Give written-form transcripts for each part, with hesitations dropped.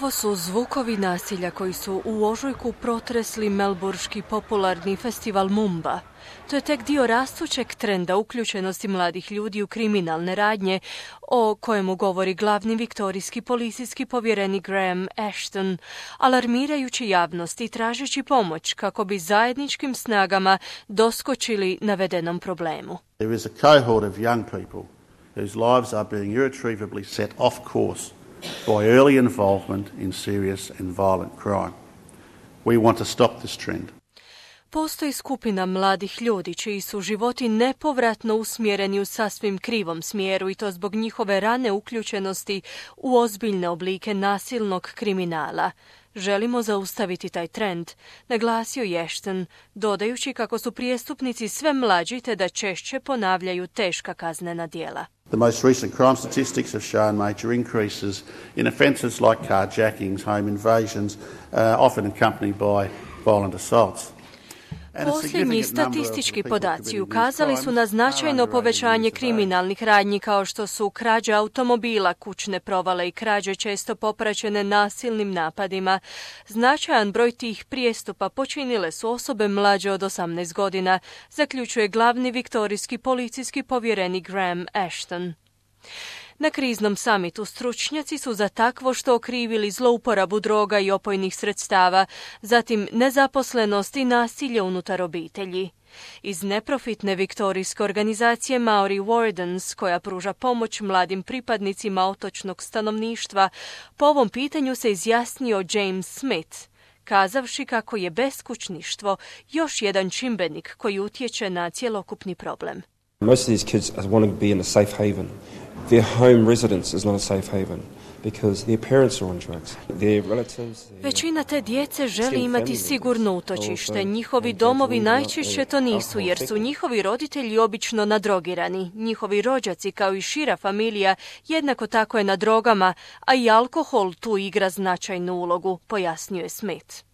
Ovo su zvukovi nasilja koji su u ožujku protresli melburški popularni festival Mumba. To je tek dio rastućeg trenda uključenosti mladih ljudi u kriminalne radnje, o kojemu govori glavni viktorijski policijski povjerenik Graham Ashton, alarmirajući javnost i tražeći pomoć kako bi zajedničkim snagama doskočili navedenom problemu. There is a cohort of young people whose lives are being irretrievably set off course by early involvement in serious and violent crime. We want to stop this trend. Postoji skupina mladih ljudi čiji su životi nepovratno usmjereni u sasvim krivom smjeru i to zbog njihove rane uključenosti u ozbiljne oblike nasilnog kriminala. Želimo zaustaviti taj trend, naglasio je Ashton, dodajući kako su prijestupnici sve mlađi te da češće ponavljaju teška kaznena djela. The most recent crime statistics have shown major increases in offences like carjackings, home invasions, often accompanied by violent assaults. Posljednji statistički podaci ukazali su na značajno povećanje kriminalnih radnji kao što su krađa automobila, kućne provale i krađe često popraćene nasilnim napadima. Značajan broj tih prijestupa počinile su osobe mlađe od 18 godina, zaključuje glavni viktorijski policijski povjerenik Graham Ashton. Na kriznom samitu stručnjaci su za takvo što okrivili zlouporabu droga i opojnih sredstava, zatim nezaposlenost i nasilje unutar obitelji. Iz neprofitne viktorijske organizacije Maori Wardens, koja pruža pomoć mladim pripadnicima otočnog stanovništva, po ovom pitanju se izjasnio James Smith, kazavši kako je beskućništvo još jedan čimbenik koji utječe na cjelokupni problem. Most of these kids are wanting to be in a safe haven. Their home residence is not a safe haven because their parents are on drugs. Their relatives. Većina te djece želi imati sigurno utočište. Njihovi domovi najčešće to nisu jer su njihovi roditelji obično nadrogirani. Njihovi rođaci kao i šira familija jednako tako je na drogama, a i alkohol tu igra značajnu ulogu, pojasnjuje Smith.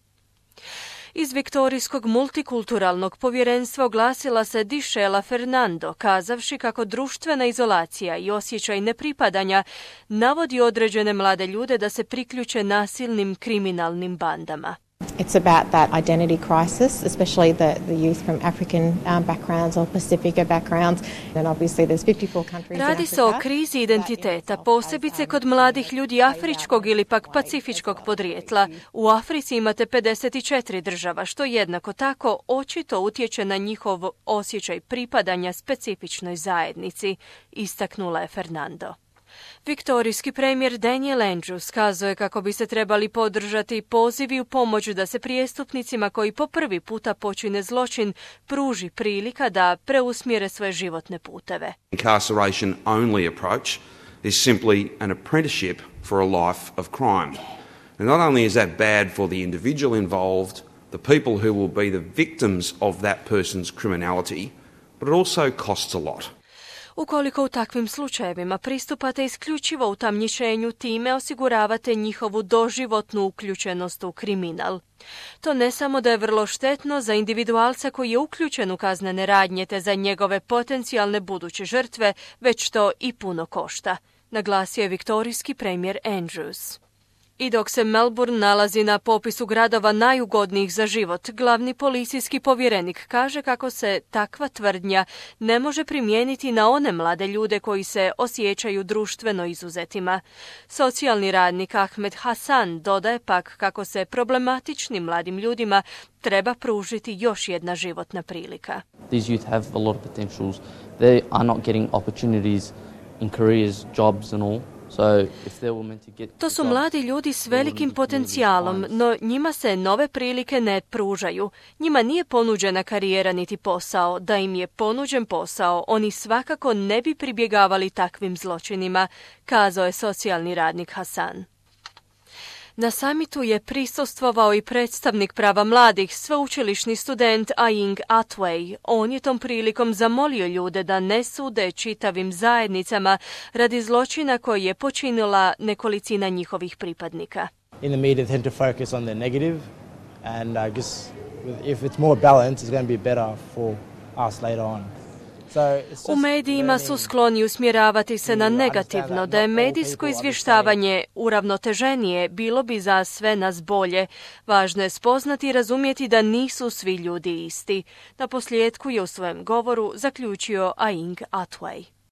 Iz Viktorijskog multikulturalnog povjerenstva oglasila se Dišela Fernando, kazavši kako društvena izolacija i osjećaj nepripadanja navodi određene mlade ljude da se priključe nasilnim kriminalnim bandama. It's about that identity crisis, especially the youth from African backgrounds or Pacifica backgrounds. And obviously there's 54 countries in Africa. Radi se o krizi identiteta, posebice kod mladih ljudi afričkog ili pak pacifičkog podrijetla. U Africi imate 54 država, što jednako tako očito utječe na njihov osjećaj pripadanja specifičnoj zajednici, istaknula je Fernando. Viktorijski premijer Daniel Andrews kazao je kako bi se trebali podržati pozivi u pomoć da se prijestupnicima koji po prvi puta počine zločin pruži prilika da preusmjere svoje životne puteve. Incarceration only approach is simply an apprenticeship for a life of crime. And not only is that bad for the individual involved, the people who will be the victims of that person's criminality, but it also costs a lot. Ukoliko u takvim slučajevima pristupate isključivo utamničenju, time osiguravate njihovu doživotnu uključenost u kriminal. To ne samo da je vrlo štetno za individualca koji je uključen u kaznene radnje te za njegove potencijalne buduće žrtve, već to i puno košta, naglasio je viktorijski premijer Andrews. I dok se Melbourne nalazi na popisu gradova najugodnijih za život, glavni policijski povjerenik kaže kako se takva tvrdnja ne može primijeniti na one mlade ljude koji se osjećaju društveno izuzetima. Socijalni radnik Ahmed Hassan dodaje pak kako se problematičnim mladim ljudima treba pružiti još jedna životna prilika. These youth have a lot of potentials. They are not getting opportunities in careers, jobs and all. To su mladi ljudi s velikim potencijalom, no njima se nove prilike ne pružaju. Njima nije ponuđena karijera niti posao. Da im je ponuđen posao, oni svakako ne bi pribjegavali takvim zločinima, kazao je socijalni radnik Hasan. Na samitu je prisustvovao i predstavnik prava mladih, sveučilišni student Aing Atway. On je tom prilikom zamolio ljude da ne sude čitavim zajednicama radi zločina koji je počinila nekolicina njihovih pripadnika. In the media tend to focus on the negative and I guess if it's more balanced it's going to be better for us later on. U medijima su skloni usmjeravati se na negativno, da je medijsko izvještavanje uravnoteženije, bilo bi za sve nas bolje. Važno je spoznati i razumjeti da nisu svi ljudi isti. Na posljedku je u svojem govoru zaključio Aing Atway.